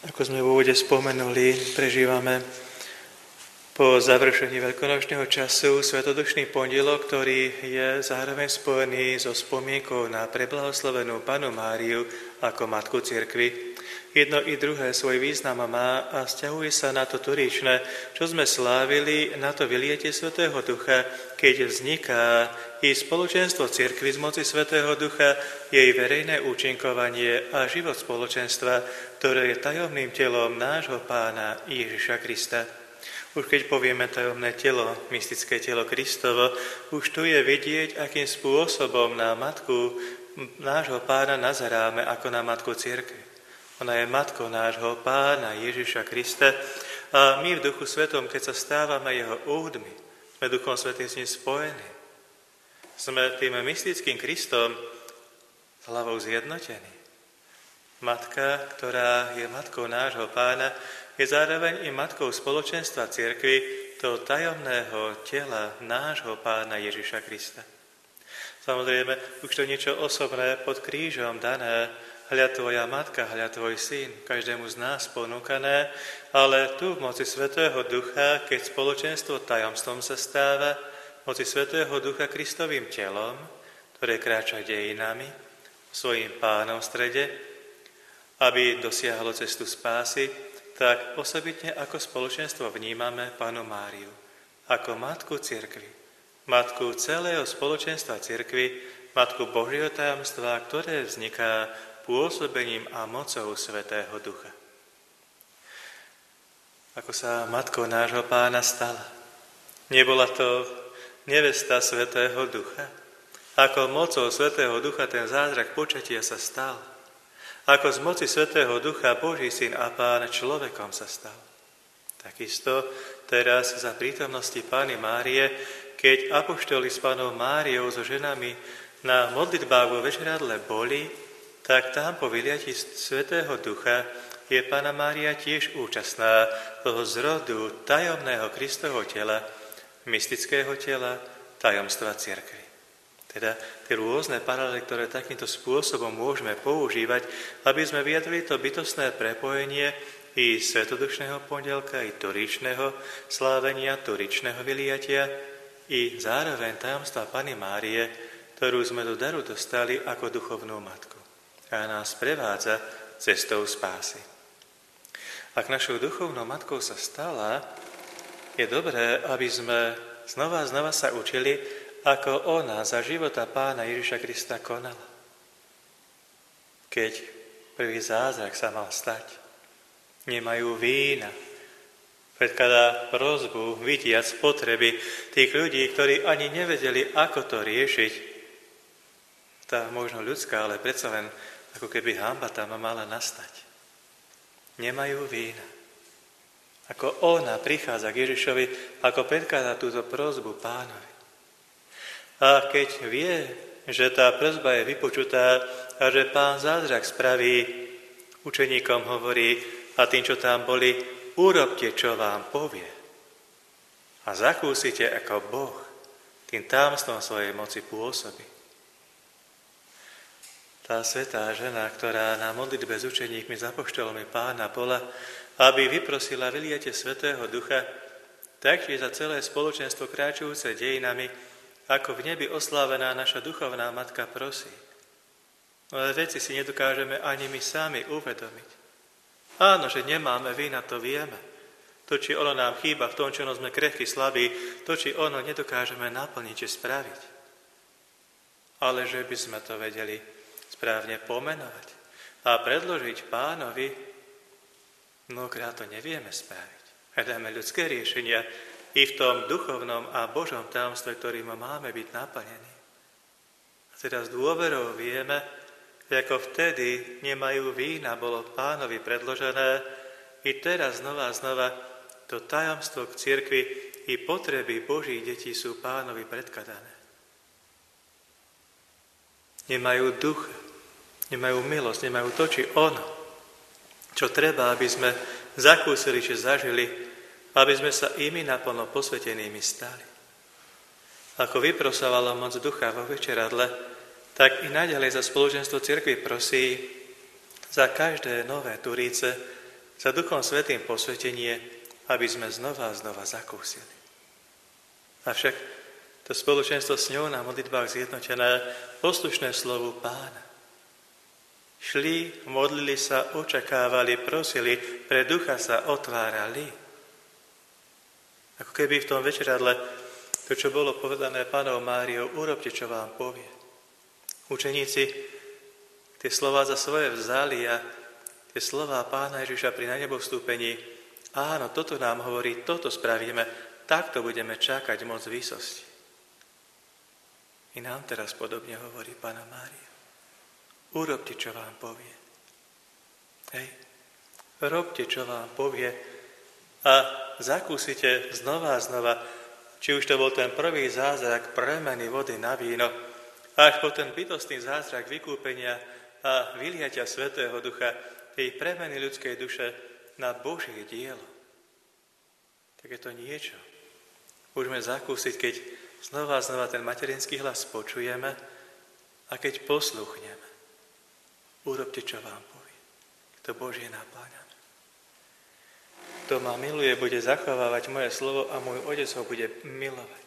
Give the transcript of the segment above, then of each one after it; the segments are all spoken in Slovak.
Ako sme v úvode spomenuli, prežívame po završení veľkonočného času Svetodušný pondelok, ktorý je zároveň spojený so spomienkou na preblahoslavenú Pannu Máriu ako Matku Cirkvi. Jedno i druhé svoj význam má a vzťahuje sa na to toričné, čo sme slávili, na to vylietie Svätého Ducha, keď vzniká i spoločenstvo cirkvi z moci Svätého Ducha, jej verejné účinkovanie a život spoločenstva, ktoré je tajomným telom nášho Pána Ježiša Krista. Už keď povieme tajomné telo, mystické telo Kristovo, už tu je vidieť, akým spôsobom na matku nášho Pána nazeráme ako na matku cirkvi. Ona je matkou nášho Pána Ježiša Krista a my v Duchu Svetom, keď sa stávame jeho údmi, sme Duchom Svätým s ním spojení. Sme tým mystickým Kristom s hlavou zjednotení. Matka, ktorá je matkou nášho Pána, je zároveň i matkou spoločenstva cirkvi, toho tajomného tela nášho Pána Ježiša Krista. Samozrejme, už to niečo osobné pod krížom dané, hľa tvoja matka, hľa tvoj syn, každému z nás ponúkané, ale tu v moci Svätého Ducha, keď spoločenstvo tajomstvom sa stáva, v moci Svätého Ducha Kristovým telom, ktoré kráča dejinami, svojím Pánom v strede, aby dosiahlo cestu spásy, tak osobitne ako spoločenstvo vnímame Pannu Máriu, ako matku cirkvi, matku celého spoločenstva cirkvi, matku Božieho tajomstva, ktoré vzniká pôsobením a mocou Svätého Ducha. Ako sa matkou nášho Pána stala? Nebola to nevesta Svätého Ducha? Ako mocou Svätého Ducha ten zázrak počatia sa stal? Ako z moci Svätého Ducha Boží syn a Pán človekom sa stal? Takisto teraz za prítomnosti Panny Márie, keď apoštoli s Pannou Máriou so ženami na modlitbách vo večeradle boli, tak tam po vyliatí Svätého Ducha je Panna Mária tiež účastná toho zrodu tajomného Kristovho tela, mystického tela, tajomstva cirkvi. Teda tie rôzne paralely, ktoré takýmto spôsobom môžeme používať, aby sme vyjadrili to bytostné prepojenie i svetodušného pondelka, i toričného slávenia, toričného vyliatia, i zároveň tajomstva Panny Márie, ktorú sme do daru dostali ako duchovnú matku. A nás prevádza cestou spásy. Ak našou duchovnou matkou sa stala, je dobré, aby sme znova a znova sa učili, ako ona za života Pána Ježiša Krista konala. Keď prvý zázrak sa mal stať, nemajú vína, predkladá prosbu, vidiac potreby tých ľudí, ktorí ani nevedeli, ako to riešiť. Tá možno ľudská, ale predsa len ako keby hanba tam mala nastať. Nemajú vína. Ako ona prichádza k Ježišovi, ako predkladá túto prosbu Pánovi. A keď vie, že tá prosba je vypočutá a že Pán zázrak spraví, učeníkom hovorí a tým, čo tam boli, urobte, čo vám povie. A zakúsite, ako Boh tým tajomstvom svojej moci pôsobí. Tá svätá žena, ktorá na modlitbe s učeníkmi, s apoštolmi Pána bola, aby vyprosila vyliatie Svätého Ducha, taktiež za celé spoločenstvo kráčujúce dejinami, ako v nebi oslávená naša duchovná matka prosí. Ale veci si nedokážeme ani my sami uvedomiť. Áno, že nemáme vína, to vieme. To, či ono nám chýba v tom, čo sme krehky, slabí, to, či ono nedokážeme naplniť, či spraviť. Ale že by sme to vedeli správne pomenovať a predložiť Pánovi, mnohokrát to nevieme spraviť. Hľadáme ľudské riešenia i v tom duchovnom a Božom tajomstve, ktorým máme byť naplnení. A teraz dôverou vieme, že ako vtedy nemajú vína, bolo Pánovi predložené, i teraz znova a znova to tajomstvo k cirkvi i potreby Božích detí sú Pánovi predkladané. Nemajú duch, nemajú milosť, nemajú to, či ono, čo treba, aby sme zakúsili, či zažili, aby sme sa imi naplno posvetenými stali. Ako vyprosovala moc ducha vo večeradle, tak i naďalej za spoločenstvo cirkvi prosí za každé nové turíce, za Duchom Svätým posvetenie, aby sme znova a znova zakúsili. Avšak to spoločenstvo s ňou na modlitbách zjednotené, poslušné slovu Pána. Šli, modlili sa, očakávali, prosili, pre Ducha sa otvárali. Ako keby v tom večeradle to, čo bolo povedané Pannou Máriou, urobte, čo vám povie. Učeníci tie slová za svoje vzali a tie slová Pána Ježiša pri nanebovstúpení, áno, toto nám hovorí, toto spravíme, takto budeme čakať moc výsosti. I nám teraz podobne hovorí Panna Mária. Urobte, čo vám povie. Hej, robte, čo vám povie a zakúsite znova a znova, či už to bol ten prvý zázrak premeny vody na víno, až po ten bytostný zázrak vykúpenia a vyliatia Svätého Ducha, tej premeny ľudskej duše na Božie dielo. Tak je to niečo. Môžeme zakúsiť, keď znova a znova ten materinský hlas počujeme a keď posluchneme. Urobte, čo vám povie. To Božie napáňame. Kto ma miluje, bude zachovávať moje slovo a môj Otec ho bude milovať.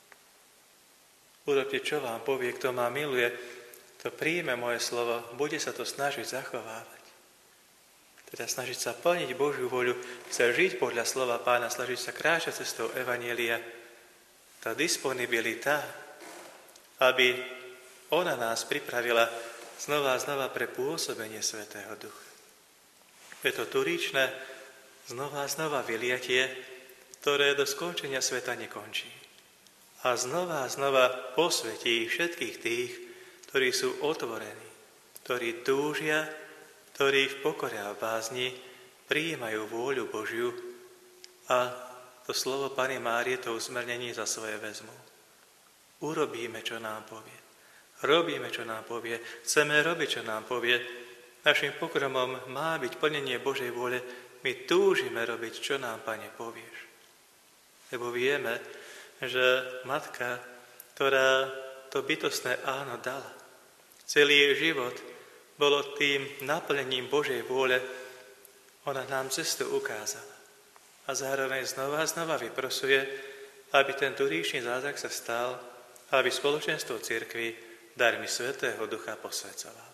Urobte, čo vám povie. Kto ma miluje, to príjme moje slovo, bude sa to snažiť zachovávať. Teda snažiť sa plniť Božiu voľu, chce žiť podľa slova Pána, snažiť sa kráčať cestou evanjelia. Tá disponibilita, aby ona nás pripravila znova a znova pre pôsobenie Svätého Ducha. Je to turíčne, znova a znova vyliatie, ktoré do skončenia sveta nekončí. A znova posvetí všetkých tých, ktorí sú otvorení, ktorí túžia, ktorí v pokore a bázni prijímajú vôľu Božiu a to slovo Panny Márie, to usmernenie za svoje vezmú. Urobíme, čo nám povie. Robíme, čo nám povie. Chceme robiť, čo nám povie. Našim pokromom má byť plnenie Božej vôle. My túžime robiť, čo nám, Pane, povieš. Lebo vieme, že matka, ktorá to bytostné áno dala, celý jej život bolo tým naplnením Božej vôle, ona nám cestu ukázala. A zároveň znova a znova vyprosuje, aby ten turíčný zázrak sa stal, aby spoločenstvo cirkvi darmi Svätého Ducha posväcoval.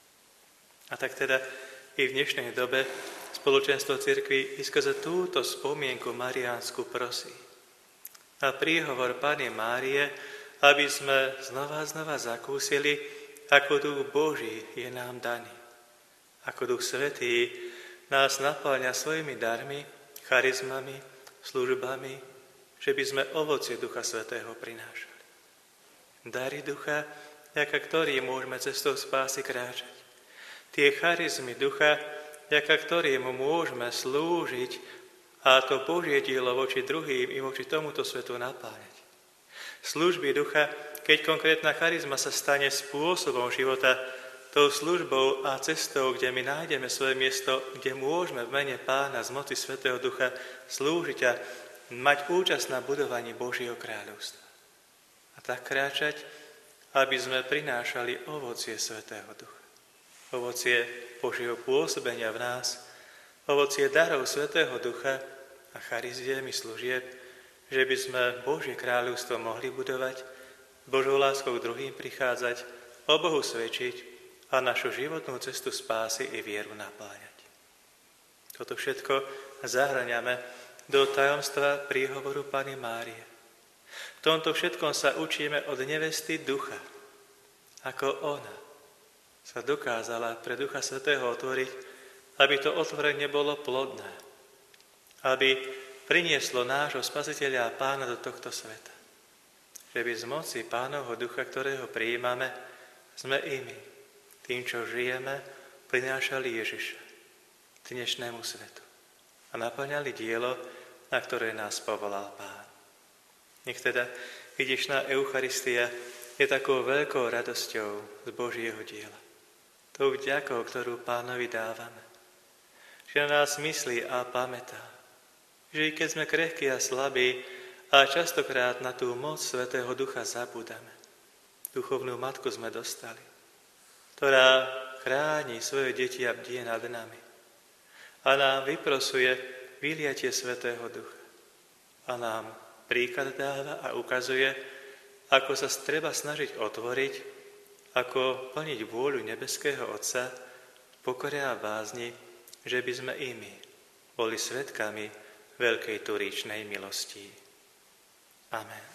A tak teda i v dnešnej dobe spoločenstvo cirkvi i skrze túto spomienku mariánsku prosí. A príhovor Panny Márie, aby sme znova a znova zakúsili, ako Duch Boží je nám daný. Ako Duch Svätý nás napáľa svojimi darmi, charizmami, službami, že by sme ovocie Ducha Svätého prinášali. Dary Ducha, vďaka ktorým môžeme cestou spásy kráčať. Tie charizmy Ducha, vďaka ktorým môžeme slúžiť a to Božie dielo voči druhým i voči tomuto svetu napájať. Služby Ducha, keď konkrétna charizma sa stane spôsobom života, tou službou a cestou, kde my nájdeme svoje miesto, kde môžeme v mene Pána z moci Svätého Ducha slúžiť a mať účasť na budovaní Božieho kráľovstva. A tak kráčať, aby sme prinášali ovocie Svätého Ducha. Ovocie Božieho pôsobenia v nás, ovocie darov Svätého Ducha a chariziem i služieb, že by sme Božie kráľovstvo mohli budovať, Božou láskou druhým prichádzať, o Bohu svedčiť a našu životnú cestu spásy i vieru napájať. Toto všetko zahŕňame do tajomstva príhovoru Panny Márie. V tomto všetkom sa učíme od nevesty Ducha, ako ona sa dokázala pre Ducha Svätého otvoriť, aby to otvorenie bolo plodné, aby prinieslo nášho Spasiteľa a Pána do tohto sveta. Že by z moci Pánovho Ducha, ktorého prijímame, sme i my, tým, čo žijeme, prinášali Ježiša dnešnému svetu a naplňali dielo, na ktoré nás povolal Pán. Nech teda vidíšná Eucharistia je takou veľkou radosťou z Božieho diela. Tou vďakou, ktorú Pánovi dávame. Že na nás myslí a pamätá. Že i keď sme krehkí a slabí a častokrát na tú moc Svätého Ducha zabúdame. Duchovnú matku sme dostali, ktorá chráni svoje deti a bdie nad nami. a nám vyprosuje vyliatie Svätého Ducha. A nám príklad dáva a ukazuje, ako sa treba snažiť otvoriť, ako plniť vôľu nebeského Otca v pokore a bázni, že by sme i my boli svedkami veľkej turíčnej milosti. Amen.